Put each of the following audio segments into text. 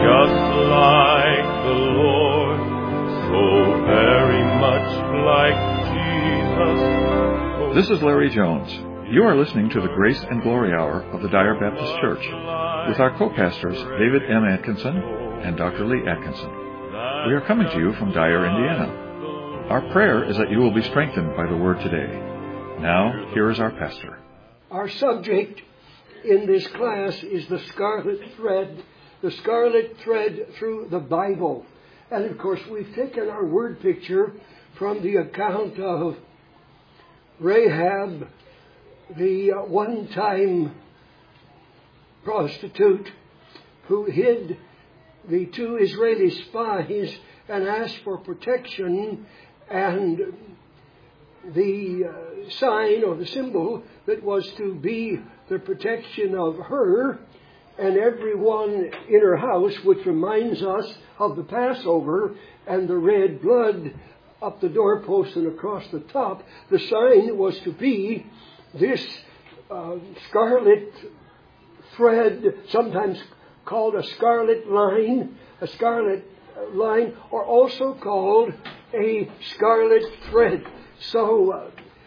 just like the Lord, so very much like Jesus. This is Larry Jones. You are listening to the Grace and Glory Hour of the Dyer Baptist Church with our co-pastors David M. Atkinson and Dr. Lee Atkinson. We are coming to you from Dyer, Indiana. Our prayer is that you will be strengthened by the Word today. Now, here is our pastor. Our subject in this class is the scarlet thread through the Bible. And of course, we've taken our word picture from the account of Rahab, the one-time prostitute who hid the two Israeli spies and asked for protection, and the sign or the symbol that was to be the protection of her and everyone in her house, which reminds us of the Passover and the red blood up the doorpost and across the top. The sign was to be this scarlet thread, sometimes called a scarlet line, or also called a scarlet thread. So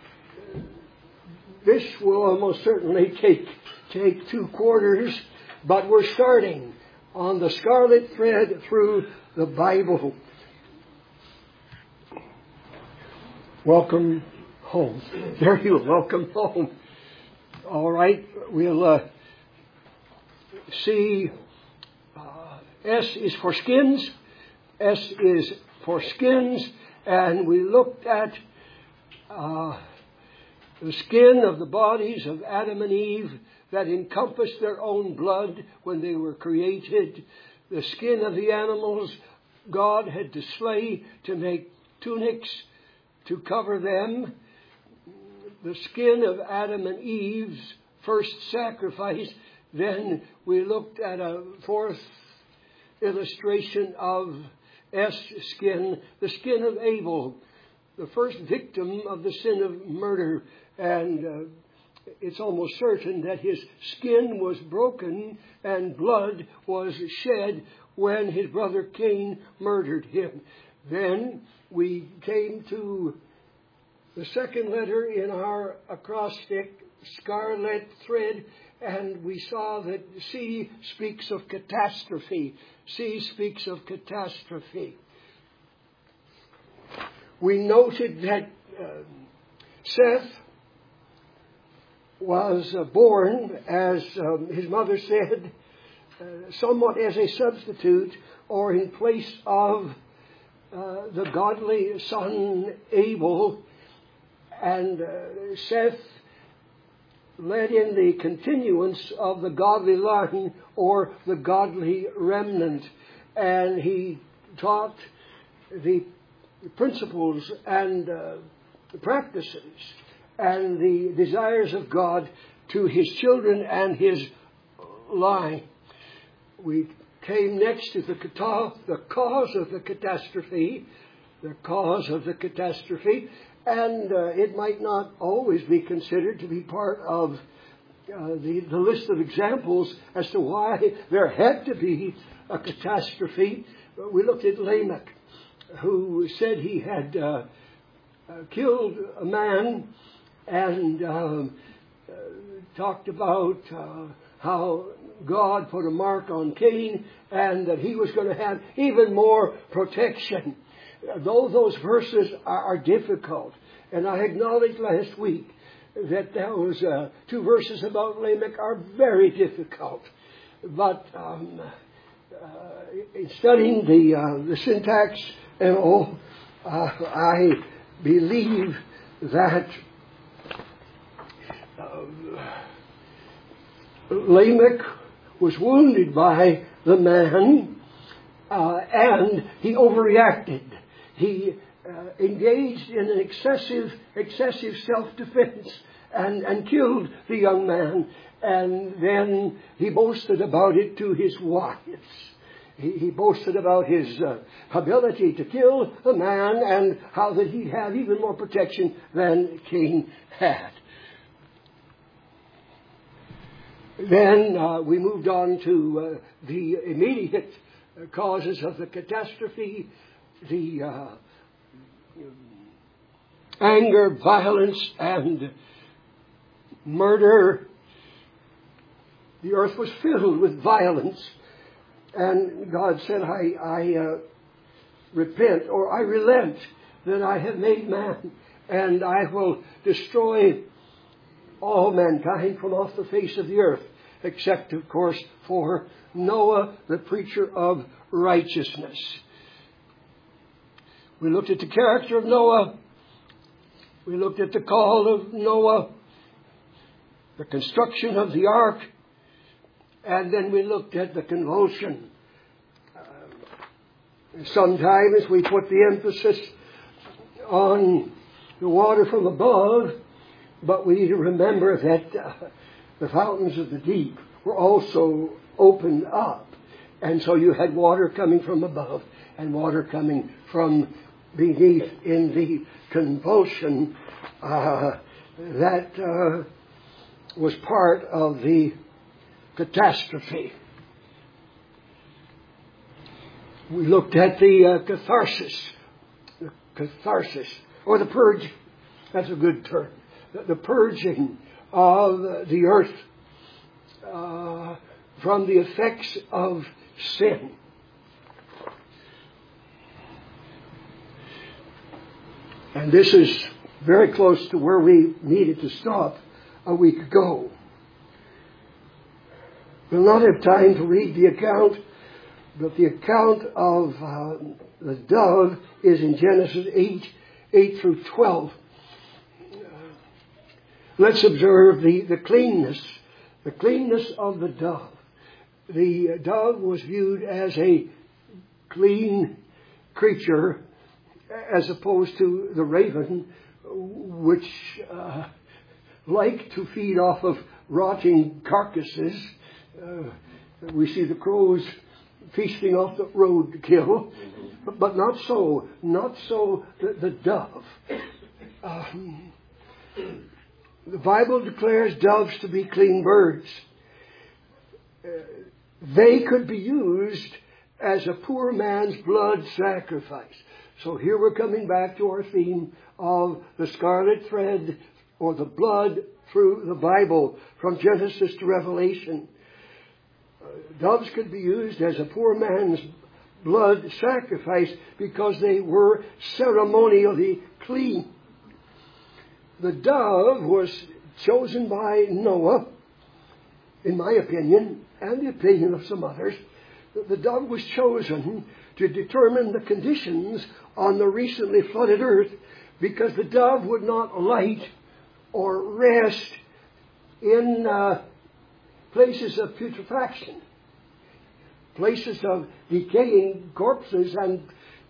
this will almost certainly take 2 quarters, but we're starting on the scarlet thread through the Bible. Welcome home. There you are. Welcome home. All right, we'll see. S is for skins. S is for skins, and we looked at the skin of the bodies of Adam and Eve that encompassed their own blood when they were created. The skin of the animals God had to slay to make tunics to cover them. The skin of Adam and Eve's first sacrifice. Then we looked at a fourth illustration of S skin, the skin of Abel, the first victim of the sin of murder. And it's almost certain that his skin was broken and blood was shed when his brother Cain murdered him. Then we came to the second letter in our acrostic, scarlet thread, and we saw that C speaks of catastrophe. C speaks of catastrophe. We noted that Seth was born, as his mother said, somewhat as a substitute or in place of the godly son Abel. And Seth led in the continuance of the godly line or the godly remnant. And he taught the principles and the practices and the desires of God to his children and his line. We came next to the cause of the catastrophe. The cause of the catastrophe. And it might not always be considered to be part of the list of examples as to why there had to be a catastrophe. We looked at Lamech, who said he had killed a man, and talked about how God put a mark on Cain and that he was going to have even more protection. Though those verses are difficult, and I acknowledged last week that those 2 verses about Lamech are very difficult. But in studying the syntax and all, I believe that Lamech was wounded by the man, and he overreacted. He engaged in an excessive self-defense and killed the young man. And then he boasted about it to his wives. He boasted about his ability to kill a man and how that he had even more protection than Cain had. Then we moved on to the immediate causes of the catastrophe, the anger, violence, and murder. The earth was filled with violence, and God said, I repent, or I relent that I have made man, and I will destroy all mankind from off the face of the earth, except, of course, for Noah, the preacher of righteousness. We looked at the character of Noah. We looked at the call of Noah, the construction of the ark, and then we looked at the convulsion. Sometimes we put the emphasis on the water from above, but we need to remember that the fountains of the deep were also opened up. And so you had water coming from above and water coming from beneath in the convulsion. That was part of the catastrophe. We looked at the catharsis, or the purge. That's a good term. The purging of the earth from the effects of sin. And this is very close to where we needed to stop a week ago. We'll not have time to read the account, but the account of the dove is in Genesis 8 through 12. Let's observe the cleanness of the dove. The dove was viewed as a clean creature as opposed to the raven, which liked to feed off of rotting carcasses. We see the crows feasting off the roadkill, but not so the dove. The Bible declares doves to be clean birds. They could be used as a poor man's blood sacrifice. So here we're coming back to our theme of the scarlet thread, or the blood through the Bible, from Genesis to Revelation. Doves could be used as a poor man's blood sacrifice because they were ceremonially clean. The dove was chosen by Noah, in my opinion, and the opinion of some others. The dove was chosen to determine the conditions on the recently flooded earth, because the dove would not light or rest in places of putrefaction, places of decaying corpses and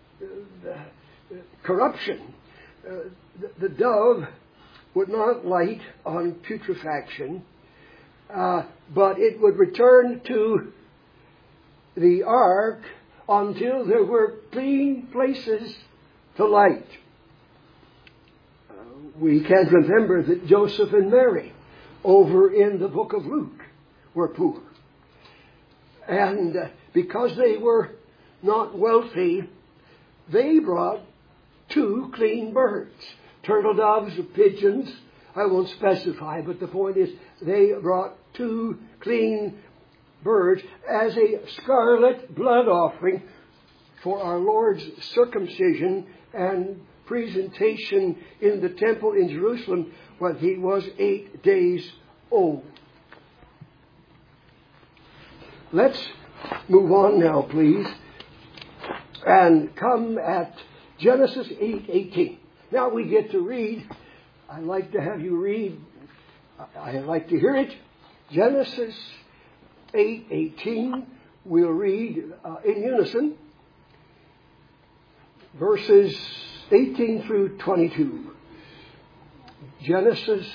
corruption. The dove would not light on putrefaction, but it would return to the ark until there were clean places to light. We can remember that Joseph and Mary over in the book of Luke were poor. And because they were not wealthy, they brought 2 clean birds. Turtle doves or pigeons, I won't specify, but the point is they brought 2 clean birds as a scarlet blood offering for our Lord's circumcision and presentation in the temple in Jerusalem when he was 8 days old. Let's move on now, please, and come at Genesis 8:18. Now we get to read. I'd like to have you read. I'd like to hear it. Genesis 8:18. We'll read in unison verses 18 through 22. Genesis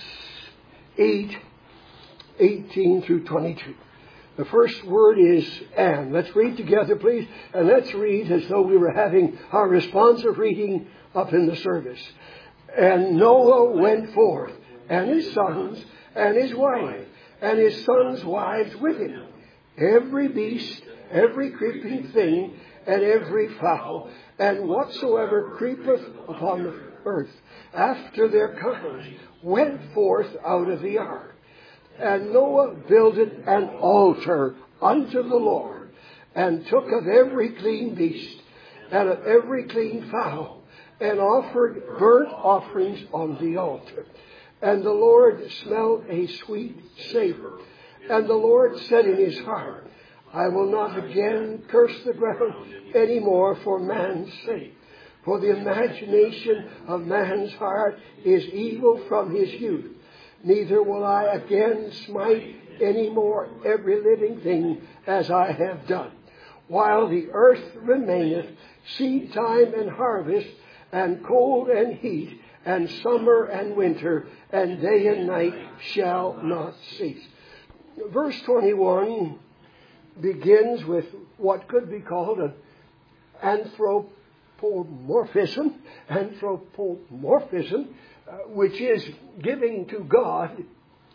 8:18 through 22. The first word is and. Let's read together, please. And let's read as though we were having our responsive reading up in the service. And Noah went forth, and his sons, and his wife, and his sons' wives with him, every beast every creeping thing, and every fowl, and whatsoever creepeth upon the earth, after their kinds, went forth out of the ark. And Noah builded an altar unto the Lord, and took of every clean beast, and of every clean fowl, and offered burnt offerings on the altar. And the Lord smelled a sweet savor. And the Lord said in his heart, I will not again curse the ground any more for man's sake. For the imagination of man's heart is evil from his youth. Neither will I again smite any more every living thing as I have done. While the earth remaineth, seed time and harvest, and cold and heat, and summer and winter, and day and night shall not cease. Verse 21 begins with what could be called an anthropomorphism, which is giving to God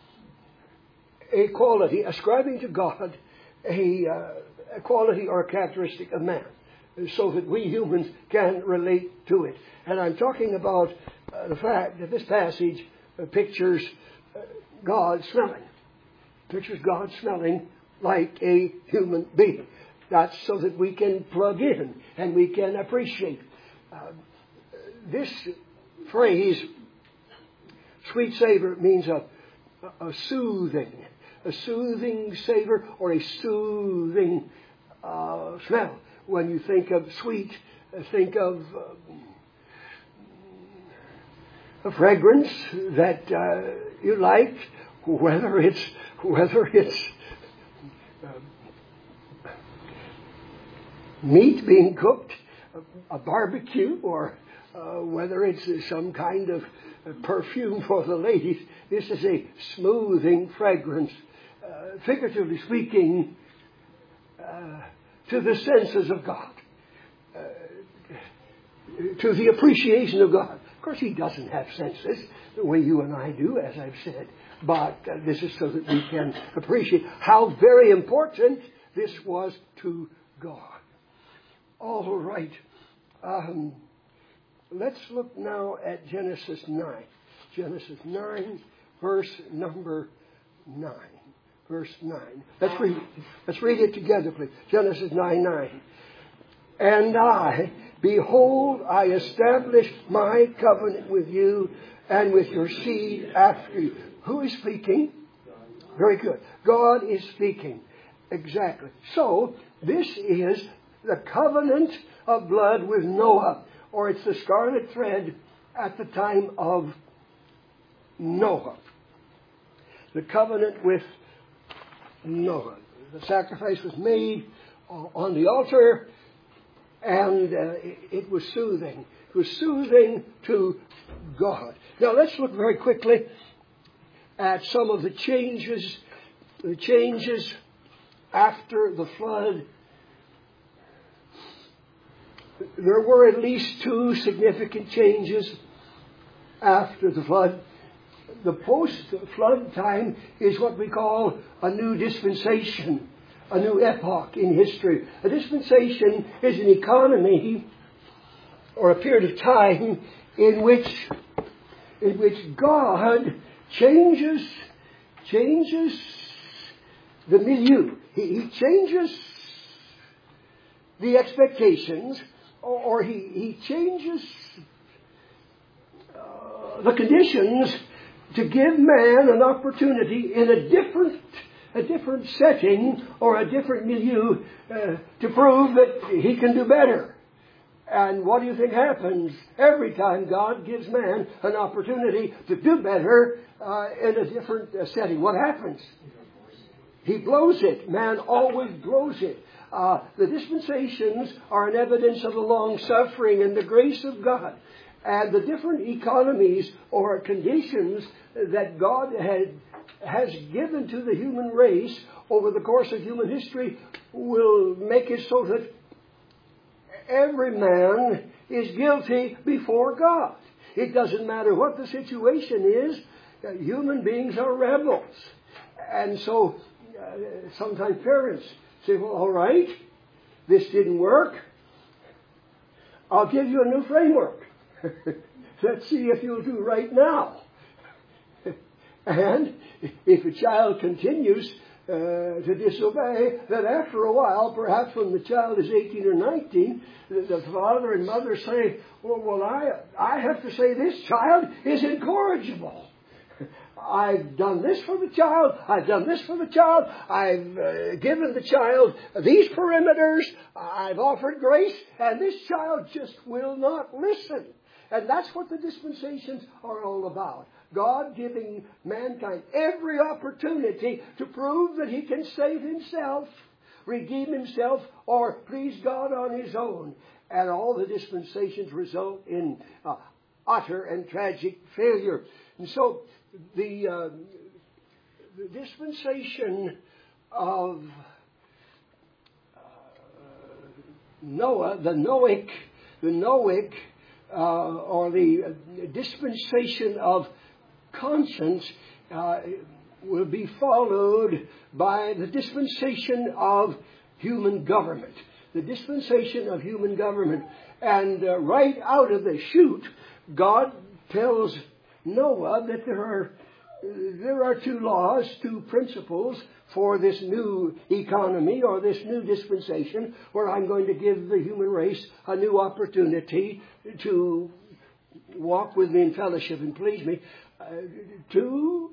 a quality, ascribing to God a quality or a characteristic of man, so that we humans can relate to it. And I'm talking about the fact that this passage pictures God smelling. Pictures God smelling like a human being. That's so that we can plug in and we can appreciate. This phrase, sweet savor, means a soothing savor or a soothing smell. When you think of sweet, think of a fragrance that you like, whether it's meat being cooked, a barbecue, or whether it's some kind of perfume for the ladies. This is a smoothing fragrance, figuratively speaking, to the senses of God, to the appreciation of God. Of course, he doesn't have senses the way you and I do, as I've said, but this is so that we can appreciate how very important this was to God. All right. Let's look now at Genesis 9. Genesis 9, verse number 9. Verse 9. Let's read it together, please. Genesis 9:9. And I, behold, I establish my covenant with you and with your seed after you. Who is speaking? Very good. God is speaking. Exactly. So, this is the covenant of blood with Noah, or it's the scarlet thread at the time of Noah. The covenant with Noah. The sacrifice was made on the altar, and it was soothing. It was soothing to God. Now let's look very quickly at some of the changes after the flood. There were at least two significant changes after the flood. The post-flood time is what we call a new dispensation, a new epoch in history. A dispensation is an economy or a period of time in which God changes the milieu. He changes the expectations, or he changes the conditions to give man an opportunity in a different setting or a different milieu to prove that he can do better. And what do you think happens every time God gives man an opportunity to do better in a different setting? What happens? He blows it. Man always blows it. The dispensations are an evidence of the long suffering and the grace of God. And the different economies or conditions that God has given to the human race over the course of human history will make it so that every man is guilty before God. It doesn't matter what the situation is. Human beings are rebels. And so sometimes parents say, well, all right, this didn't work, I'll give you a new framework. Let's see if you'll do right now. And if a child continues to disobey, then after a while, perhaps when the child is 18 or 19, the father and mother say, well, I have to say this child is incorrigible. I've done this for the child. I've done this for the child. I've given the child these perimeters. I've offered grace, and this child just will not listen. And that's what the dispensations are all about. God giving mankind every opportunity to prove that he can save himself, redeem himself, or please God on his own. And all the dispensations result in utter and tragic failure. And so the dispensation of Noah, the Noahic, or the dispensation of conscience will be followed by the dispensation of human government. The dispensation of human government. And right out of the chute, God tells Noah that there are two laws, two principles for this new economy or this new dispensation, where I'm going to give the human race a new opportunity to walk with me in fellowship and please me. Two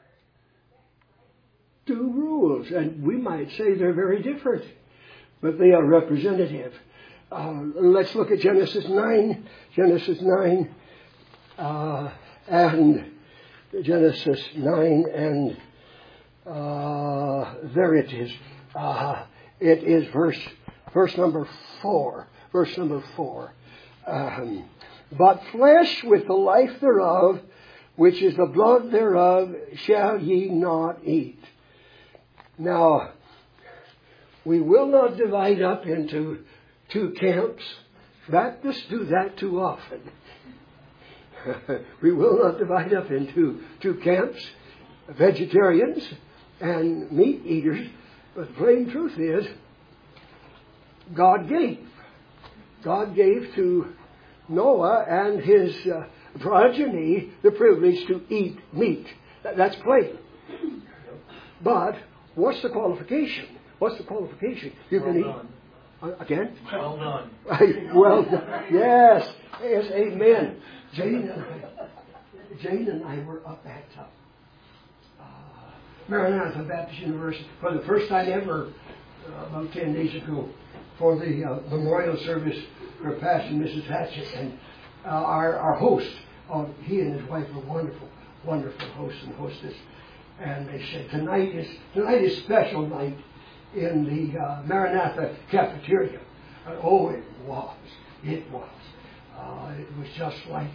rules, and we might say they're very different, but they are representative. Let's look at Genesis 9. Genesis 9 and Genesis 9 and there it is. It is verse number 4. Verse number 4. But flesh with the life thereof, which is the blood thereof, shall ye not eat. Now, we will not divide up into two camps. Baptists do that too often. We will not divide up into two camps, vegetarians and meat eaters. But the plain truth is, God gave to Noah and his progeny the privilege to eat meat. That's plain. But what's the qualification? What's the qualification? You can eat. Again? Well done. Well done. Yes. Yes. Amen. Jane and I were up at Maranatha Baptist University for the first time ever about 10 days ago for the memorial service for Pastor and Mrs. Hatchett. And our host, he and his wife were wonderful hosts and hostess. And they said, tonight is special night in the Maranatha cafeteria. And, oh, it was. It was just like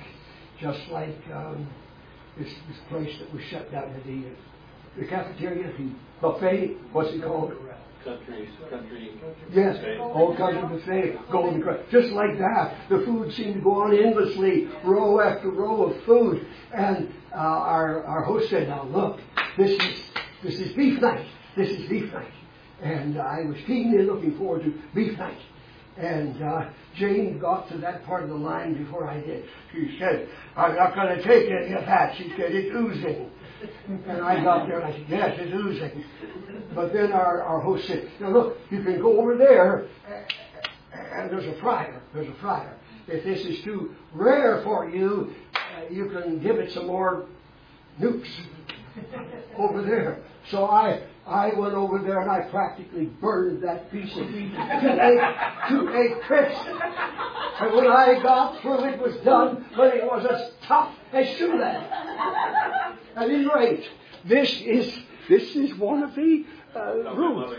this place that was shut down to the cafeteria, the buffet. What's it called? Country. Yes, Old Country Buffet, Golden Cross. Just like that, the food seemed to go on endlessly, row after row of food. And our host said, "Now look, this is beef night. This is beef night." And I was keenly looking forward to beef night. And Jane got to that part of the line before I did. She said, "I'm not going to take any of that." She said, "It's oozing." And I got there and I said, "Yes, it's oozing." But then our host said, "Now look, you can go over there and there's a fryer. If this is too rare for you, you can give it some more nukes over there." So I went over there and I practically burned that piece of meat to a crisp. And when I got through, it was done, but it was as tough as shoe leather. At any rate, this is one of the rules.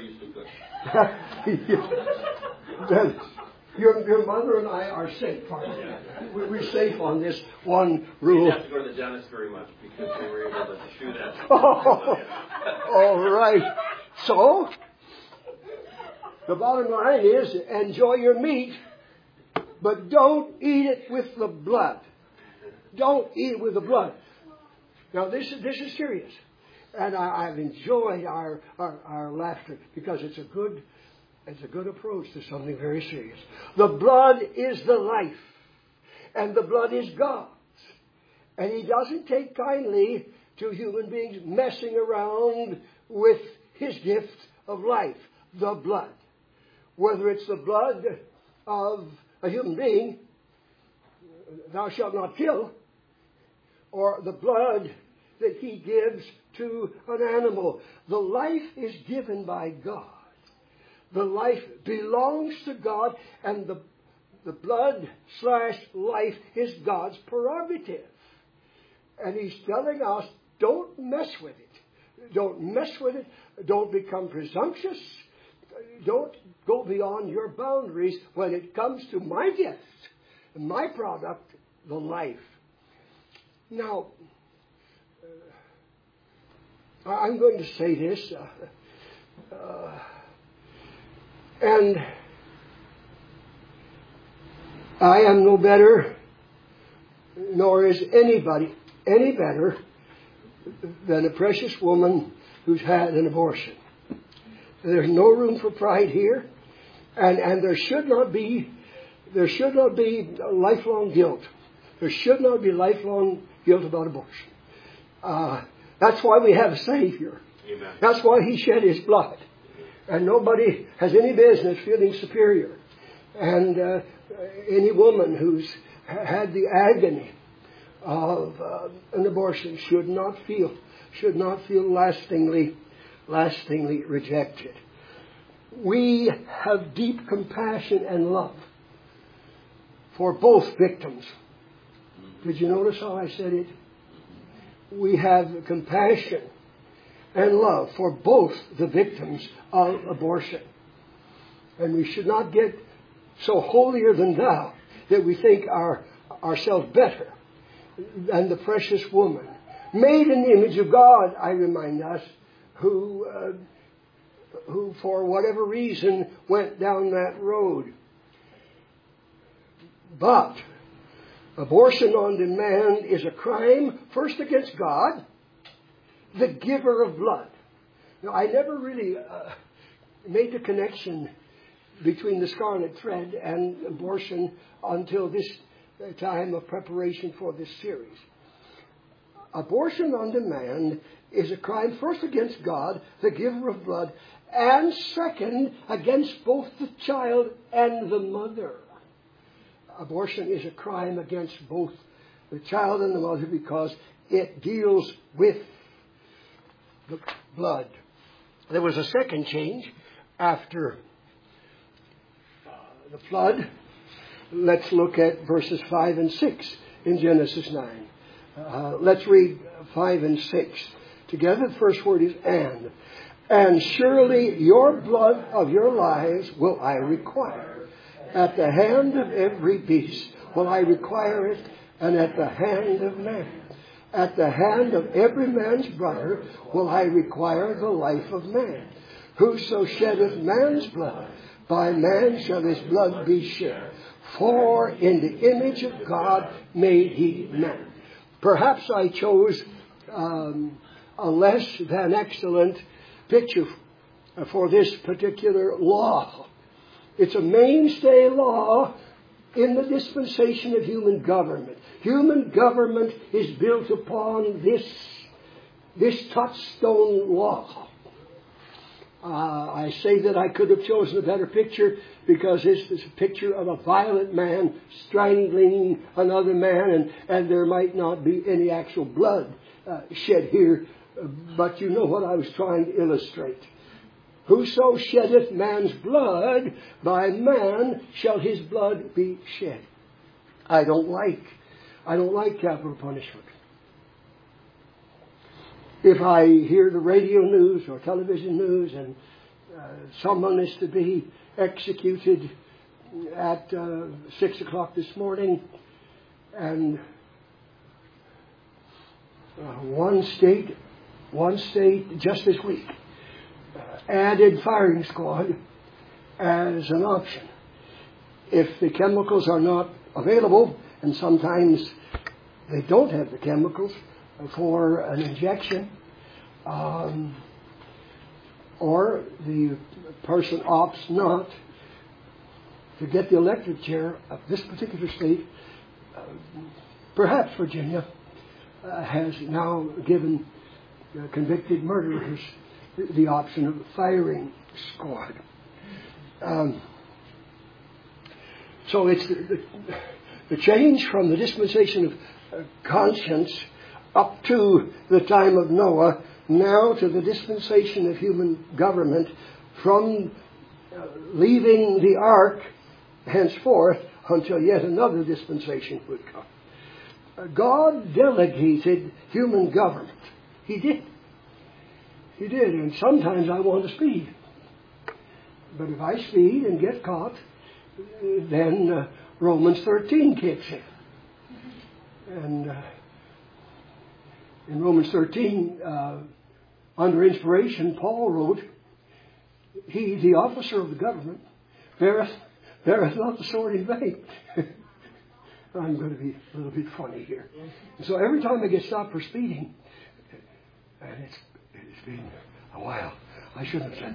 Your mother and I are safe, aren't we? We're safe on this one rule. You didn't have to go to the dentist very much because they were able to chew that. All right. So, the bottom line is, enjoy your meat, but don't eat it with the blood. Don't eat it with the blood. Now, this is serious. And I've enjoyed our laughter because it's a good It's a good approach to something very serious. The blood is the life, and the blood is God's. And He doesn't take kindly to human beings messing around with His gift of life, the blood. Whether it's the blood of a human being, thou shalt not kill, or the blood that He gives to an animal. The life is given by God. The life belongs to God, and the blood/life is God's prerogative. And He's telling us, don't mess with it. Don't mess with it. Don't become presumptuous. Don't go beyond your boundaries when it comes to my gift, my product, the life. Now, I'm going to say this, and I am no better, nor is anybody any better than a precious woman who's had an abortion. There's no room for pride here, and there should not be lifelong guilt. There should not be lifelong guilt about abortion. That's why we have a Savior. Amen. That's why He shed His blood. And nobody has any business feeling superior. And any woman who's had the agony of an abortion should not feel lastingly rejected. We have deep compassion and love for both victims. Did you notice how I said it? We have compassion and love for both the victims of abortion. And we should not get so holier than thou that we think ourselves better than the precious woman, made in the image of God, I remind us, who for whatever reason went down that road. But abortion on demand is a crime, first against God, the giver of blood. Now, I never really made the connection between the scarlet thread and abortion until this time of preparation for this series. Abortion on demand is a crime, first against God, the giver of blood, and second, against both the child and the mother. Abortion is a crime against both the child and the mother because it deals with the blood. There was a second change after the flood. Let's look at verses 5 and 6 in Genesis 9. Let's read 5 and 6. Together, the first word is and. And surely your blood of your lives will I require. At the hand of every beast will I require it, and at the hand of man. At the hand of every man's brother will I require the life of man. Whoso sheddeth man's blood, by man shall his blood be shed. For in the image of God made he man. Perhaps I chose a less than excellent picture for this particular law. It's a mainstay law in the dispensation of human government. Human government is built upon this touchstone law. I say that I could have chosen a better picture because this is a picture of a violent man strangling another man, and there might not be any actual blood shed here, but you know what I was trying to illustrate. Whoso sheddeth man's blood, by man shall his blood be shed. I don't like capital punishment. If I hear the radio news or television news and someone is to be executed at 6 o'clock this morning, and one state just this week added firing squad as an option. If the chemicals are not available, and sometimes they don't have the chemicals for an injection, or the person opts not to get the elected chair of this particular state, perhaps Virginia, has now given convicted murderers the option of firing squad. So it's the change from the dispensation of conscience up to the time of Noah, now to the dispensation of human government, from leaving the ark henceforth until yet another dispensation would come. God delegated human government. He did. He did. And sometimes I want to speed. But if I speed and get caught, then Romans 13 kicks in. And in Romans 13, under inspiration, Paul wrote, he, the officer of the government, beareth not the sword in vain. I'm going to be a little bit funny here. So every time I get stopped for speeding, and it's been a while, I shouldn't have said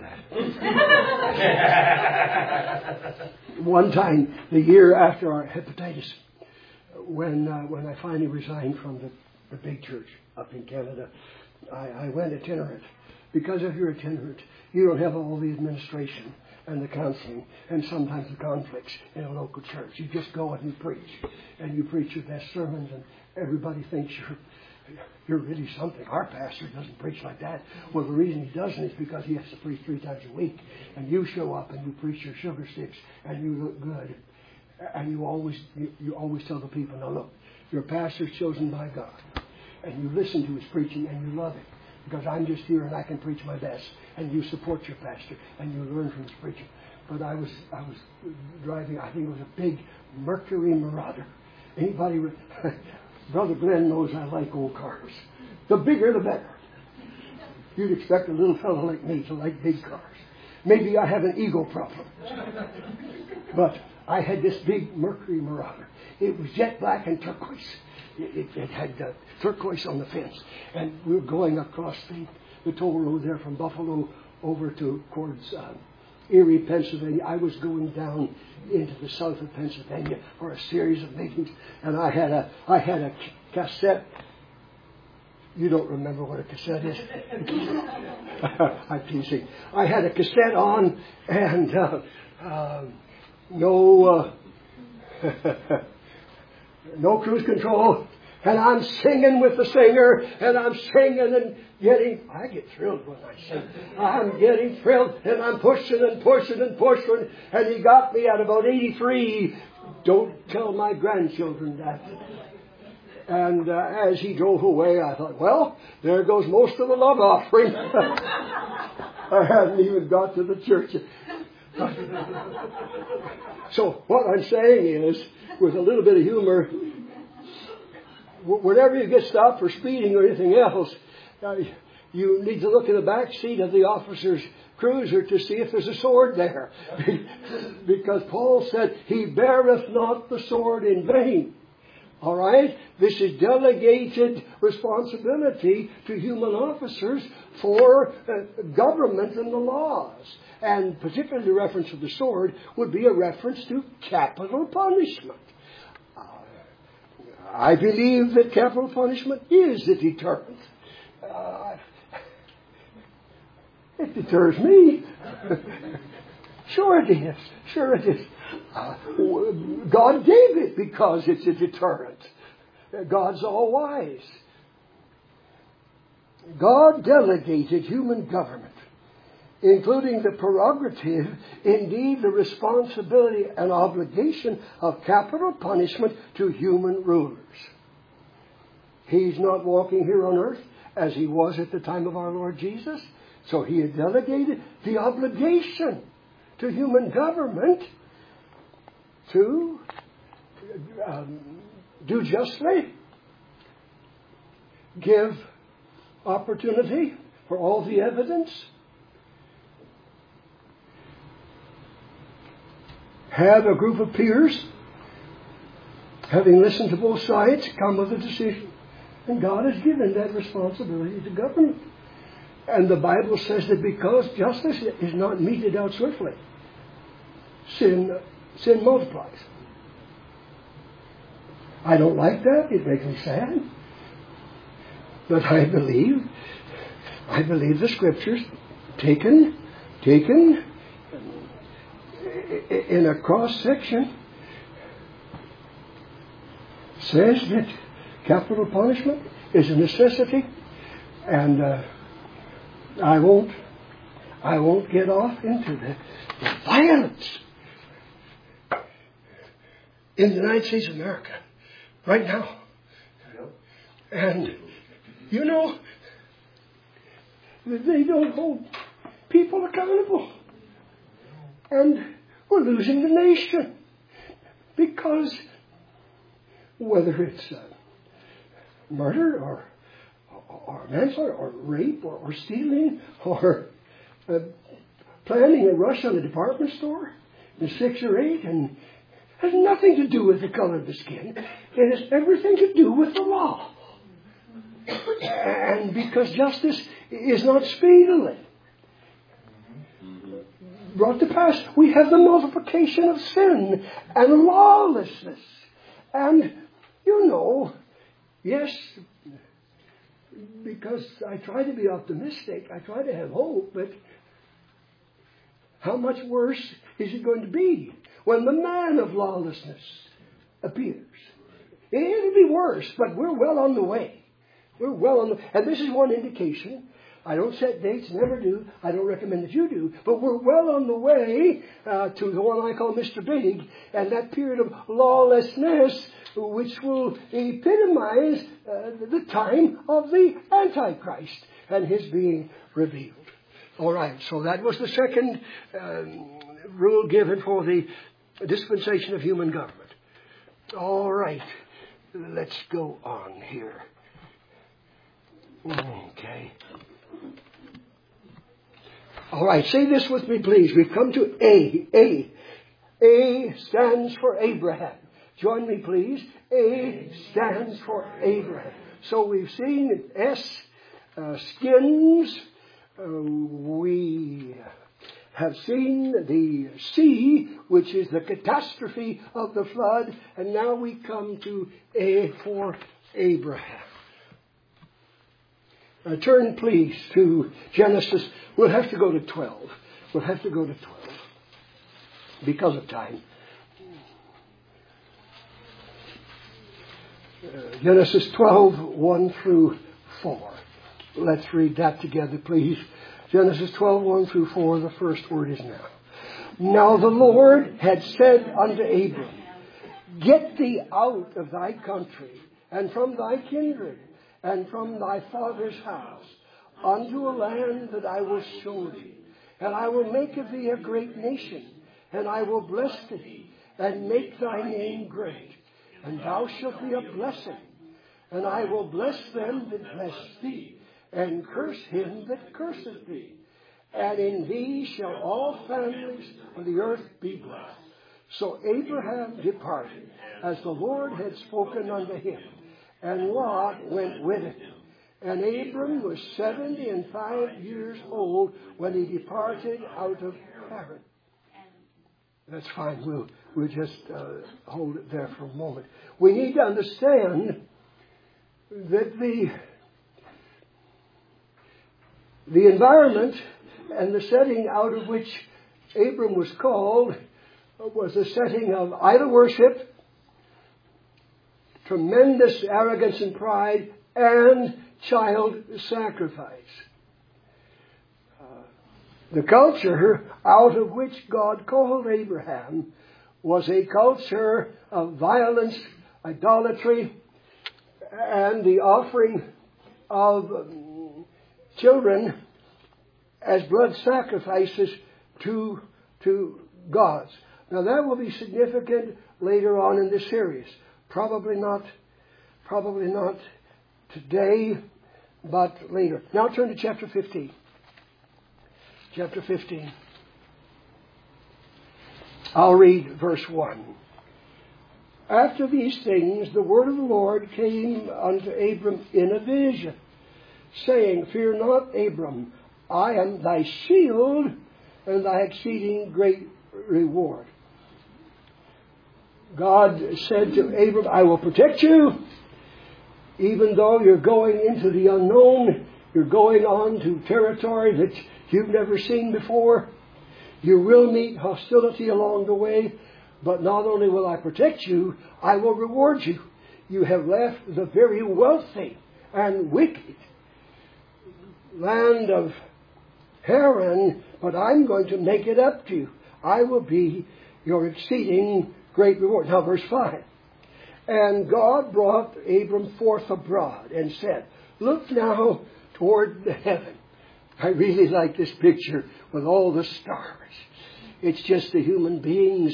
that. One time, the year after our hepatitis, when I finally resigned from the big church up in Canada, I went itinerant. Because if you're itinerant, you don't have all the administration and the counseling and sometimes the conflicts in a local church. You just go and you preach. And you preach your best sermons, and everybody thinks you're really something. Our pastor doesn't preach like that. Well, the reason he doesn't is because he has to preach 3 times a week. And you show up and you preach your sugar sticks and you look good. And you always tell the people, now look, your pastor's chosen by God. And you listen to his preaching and you love it. Because I'm just here and I can preach my best. And you support your pastor and you learn from his preaching. But I was driving, I think it was a big Mercury Marauder. Anybody with... Brother Glenn knows I like old cars. The bigger the better. You'd expect a little fellow like me to like big cars. Maybe I have an ego problem. But I had this big Mercury Marauder. It was jet black and turquoise. It had turquoise on the fence. And we were going across the toll road there from Buffalo over towards Erie, Pennsylvania. I was going down into the south of Pennsylvania for a series of meetings. And I had a cassette. You don't remember what a cassette is? I'm teasing. I had a cassette on and no cruise control, and I'm singing with the singer, and I'm singing and I get thrilled when I sing. I'm getting thrilled, and I'm pushing and pushing and pushing, and he got me at about 83. Don't tell my grandchildren that. And as he drove away, I thought, well, there goes most of the love offering. I hadn't even got to the church. So what I'm saying is, with a little bit of humor, whenever you get stopped for speeding or anything else, you need to look in the back seat of the officer's cruiser to see if there's a sword there. Because Paul said, he beareth not the sword in vain. All right? This is delegated responsibility to human officers for government and the laws. And particularly the reference to the sword would be a reference to capital punishment. I believe that capital punishment is a deterrent. It deters me. Sure it is. Sure it is. God gave it because it's a deterrent. God's all wise. God delegated human government, including the prerogative, indeed the responsibility and obligation of capital punishment to human rulers. He's not walking here on earth as he was at the time of our Lord Jesus. So he had delegated the obligation to human government to do justly, give opportunity for all the evidence, have a group of peers, having listened to both sides, come with a decision. And God has given that responsibility to government. And the Bible says that because justice is not meted out swiftly, sin multiplies. I don't like that. It makes me sad. But I believe the Scriptures taken in a cross-section says that capital punishment is a necessity, and I won't get off into the violence in the United States of America right now. And you know, they don't hold people accountable, and we're losing the nation because whether it's murder or manslaughter or rape or stealing or planning a rush on a department store in 6 or 8, and has nothing to do with the color of the skin. It has everything to do with the law. And because justice is not speedily brought to pass, we have the multiplication of sin and lawlessness. And, you know, yes, because I try to be optimistic, I try to have hope, but how much worse is it going to be when the man of lawlessness appears? It'll be worse, but we're well on the way. We're well on the... And this is one indication. I don't set dates, never do. I don't recommend that you do. But we're well on the way to the one I call Mr. Big, and that period of lawlessness, which will epitomize the time of the Antichrist and his being revealed. All right, so that was the second rule given for the dispensation of human government. All right, let's go on here. Okay. All right, say this with me, please. We've come to A. A stands for Abraham. Join me, please. A stands for Abraham. So we've seen S, skins. We have seen the C, which is the catastrophe of the flood. And now we come to A for Abraham. Turn, please, to Genesis. We'll have to go to 12. We'll have to go to 12 because of time. Genesis 12, 1 through 4. Let's read that together, please. Genesis 12, 1 through 4, the first word is now. Now the Lord had said unto Abram, Get thee out of thy country, and from thy kindred, and from thy father's house, unto a land that I will show thee. And I will make of thee a great nation, and I will bless thee, and make thy name great. And thou shalt be a blessing. And I will bless them that bless thee, and curse him that curseth thee. And in thee shall all families of the earth be blessed. So Abraham departed, as the Lord had spoken unto him. And Lot went with him. And Abram was 75 years old when he departed out of Haran. That's fine. We'll just hold it there for a moment. We need to understand that the environment and the setting out of which Abram was called was a setting of idol worship, tremendous arrogance and pride, and child sacrifice. The culture out of which God called Abraham was a culture of violence, idolatry, and the offering of children as blood sacrifices to gods. Now that will be significant later on in this series. Probably not today, but later. Now turn to chapter 15. Chapter 15. I'll read verse 1. After these things, the word of the Lord came unto Abram in a vision, saying, Fear not, Abram, I am thy shield and thy exceeding great reward. God said to Abram, I will protect you, even though you're going into the unknown, you're going on to territory that you've never seen before. You will meet hostility along the way, but not only will I protect you, I will reward you. You have left the very wealthy and wicked land of Haran, but I'm going to make it up to you. I will be your exceeding great reward. Now, verse 5. And God brought Abram forth abroad and said, Look now toward the heaven. I really like this picture with all the stars. It's just the human beings'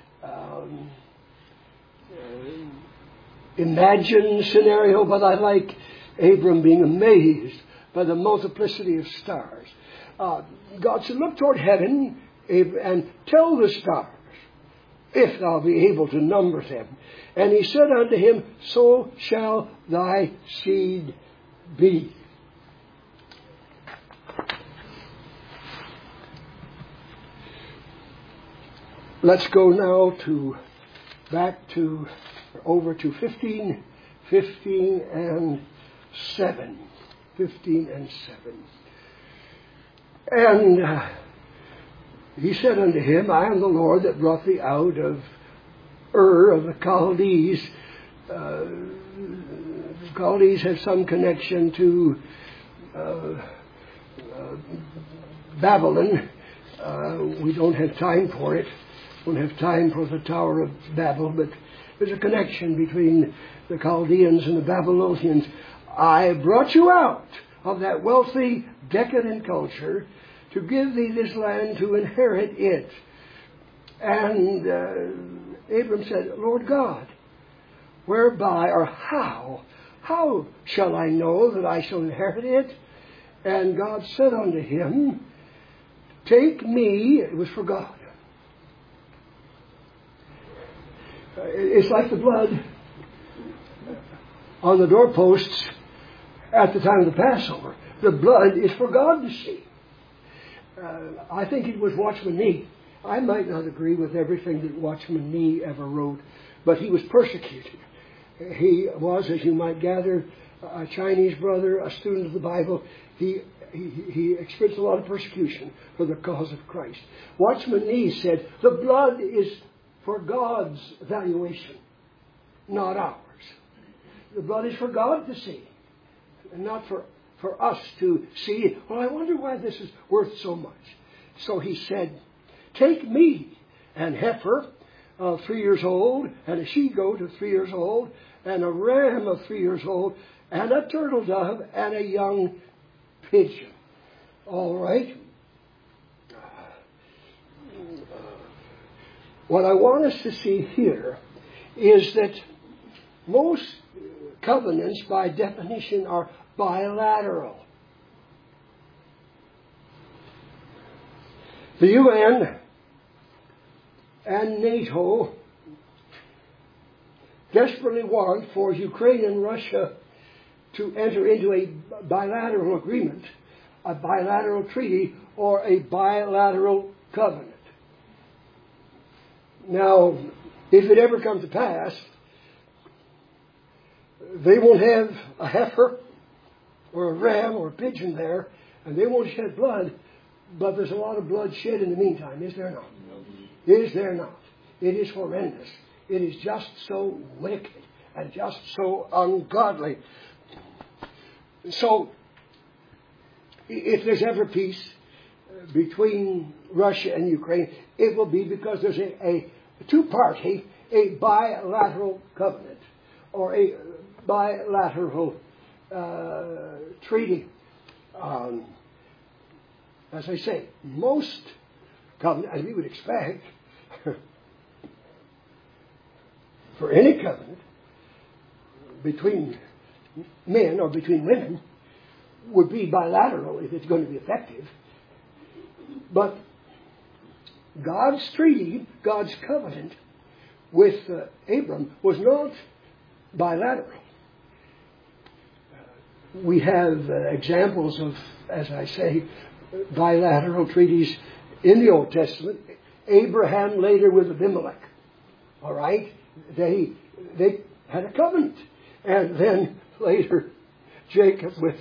imagined scenario, but I like Abram being amazed by the multiplicity of stars. God said, Look toward heaven and tell the stars, if thou be able to number them. And he said unto him, So shall thy seed be. Let's go now over to 15 and 7. 15 and 7. And he said unto him, I am the Lord that brought thee out of Ur of the Chaldees. The Chaldees have some connection to Babylon. We don't have time for it. We don't have time for the Tower of Babel, but there's a connection between the Chaldeans and the Babylonians. I brought you out of that wealthy, decadent culture to give thee this land to inherit it. And Abram said, Lord God, whereby or how shall I know that I shall inherit it? And God said unto him, Take me, it was for God. It's like the blood on the doorposts at the time of the Passover. The blood is for God to see. I think it was Watchman Nee. I might not agree with everything that Watchman Nee ever wrote, but he was persecuted. He was, as you might gather, a Chinese brother, a student of the Bible. He experienced a lot of persecution for the cause of Christ. Watchman Nee said, the blood is for God's valuation, not ours. The blood is for God to see, and not for us to see. Well, I wonder why this is worth so much. So he said, Take me, an heifer of 3 years old, and a she-goat of 3 years old, and a ram of 3 years old, and a turtle dove, and a young pigeon. All right. What I want us to see here is that most covenants, by definition, are bilateral. The UN and NATO desperately want for Ukraine and Russia to enter into a bilateral agreement, a bilateral treaty, or a bilateral covenant. Now, if it ever comes to pass, they won't have a heifer or a ram or a pigeon there, and they won't shed blood, but there's a lot of blood shed in the meantime, is there not? Is there not? It is horrendous. It is just so wicked and just so ungodly. So, if there's ever peace between Russia and Ukraine, it will be because there's a two-party, a bilateral covenant, or a bilateral treaty. As I say, most covenants, as we would expect, for any covenant between men or between women, would be bilateral if it's going to be effective. But God's treaty, God's covenant with Abram was not bilateral. We have examples of, as I say, bilateral treaties in the Old Testament. Abraham later with Abimelech. All right? They had a covenant. And then later, Jacob with...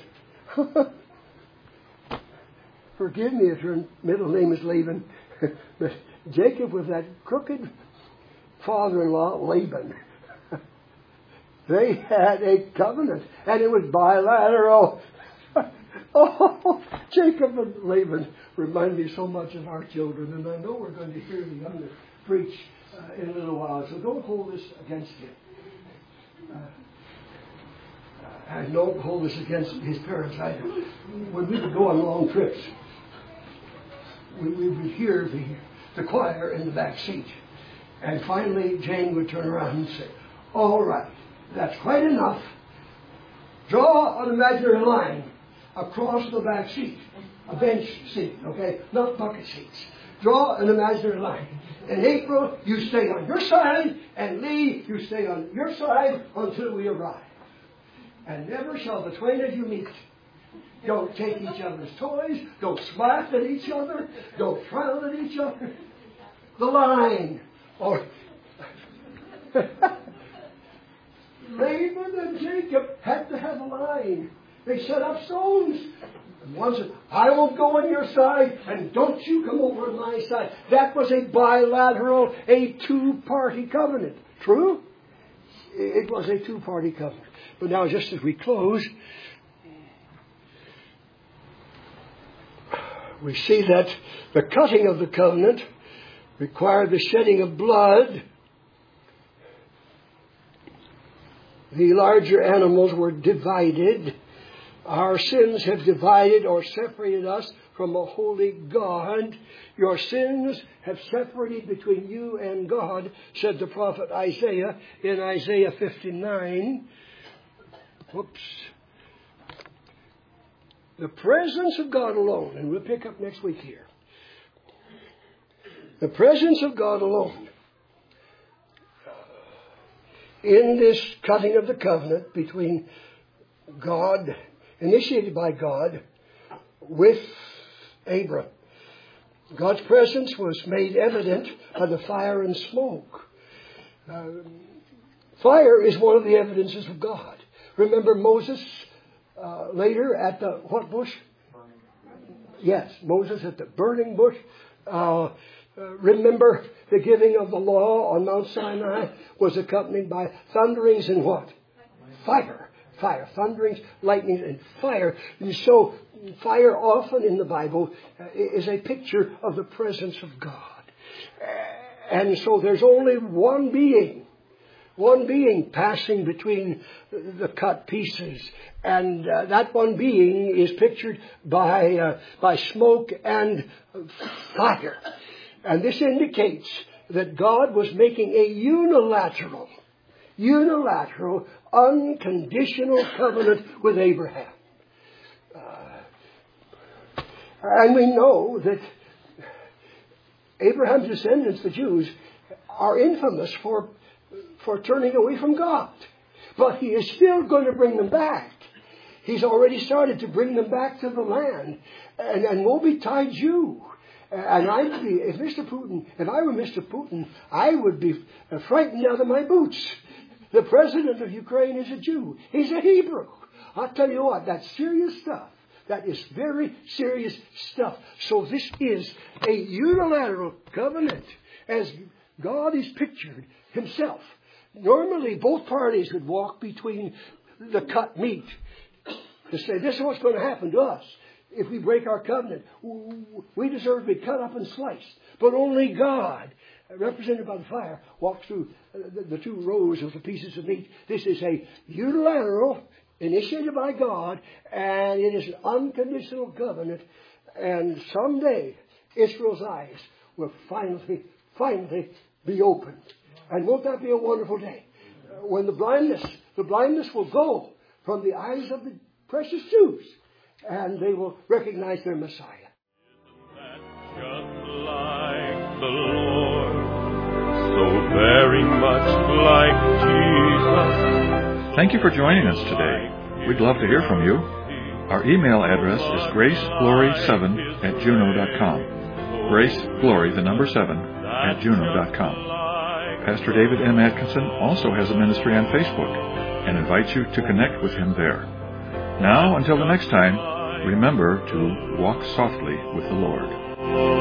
Forgive me if your middle name is Laban. But Jacob with that crooked father-in-law, Laban. They had a covenant. And it was bilateral. Oh, Jacob and Laban remind me so much of our children. And I know we're going to hear the younger preach in a little while. So don't hold this against him. And don't hold this against his parents either. When we would go on long trips, we would hear the choir in the back seat. And finally, Jane would turn around and say, all right, that's quite enough. Draw an imaginary line across the back seat. A bench seat, okay? Not bucket seats. Draw an imaginary line. And April, you stay on your side, and Lee, you stay on your side until we arrive. And never shall the twain of you meet. Don't take each other's toys. Don't smile at each other. Don't frown at each other. The line. Or Laban and Jacob had to have a line. They set up stones. And one said, I won't go on your side, and don't you come over on my side. That was a bilateral, a two-party covenant. True? It was a two-party covenant. But now, just as we close, we see that the cutting of the covenant required the shedding of blood. The larger animals were divided. Our sins have divided or separated us from a holy God. Your sins have separated between you and God, said the prophet Isaiah in Isaiah 59. Whoops. The presence of God alone, and we'll pick up next week here. The presence of God alone in this cutting of the covenant between God, initiated by God, with Abram. God's presence was made evident by the fire and smoke. Fire is one of the evidences of God. Remember Moses later at the what bush? Yes, Moses at the burning bush. Remember the giving of the law on Mount Sinai was accompanied by thunderings and what? Fire. Fire. Thunderings, lightnings, and fire. And so fire often in the Bible is a picture of the presence of God. And so there's only one being passing between the cut pieces. And that one being is pictured by smoke and fire. And this indicates that God was making a unilateral, unconditional covenant with Abraham. And we know that Abraham's descendants, the Jews, are infamous for turning away from God. But he is still going to bring them back. He's already started to bring them back to the land. And woe betide you. And I'd be, if I were Mr. Putin, I would be frightened out of my boots. The president of Ukraine is a Jew. He's a Hebrew. I'll tell you what, that's serious stuff. That is very serious stuff. So this is a unilateral covenant as God is pictured himself. Normally, both parties would walk between the cut meat to say, this is what's going to happen to us. If we break our covenant, we deserve to be cut up and sliced. But only God, represented by the fire, walks through the two rows of the pieces of meat. This is a unilateral, initiated by God, and it is an unconditional covenant. And someday, Israel's eyes will finally be opened. And won't that be a wonderful day? When the blindness will go from the eyes of the precious Jews, and they will recognize their Messiah. Just like the Lord, so very much like Jesus. Thank you for joining us today. We'd love to hear from you. Our email address is graceglory7@juno.com. Graceglory, the number 7, @juno.com. Pastor David M. Atkinson also has a ministry on Facebook and invites you to connect with him there. Now, until the next time, remember to walk softly with the Lord.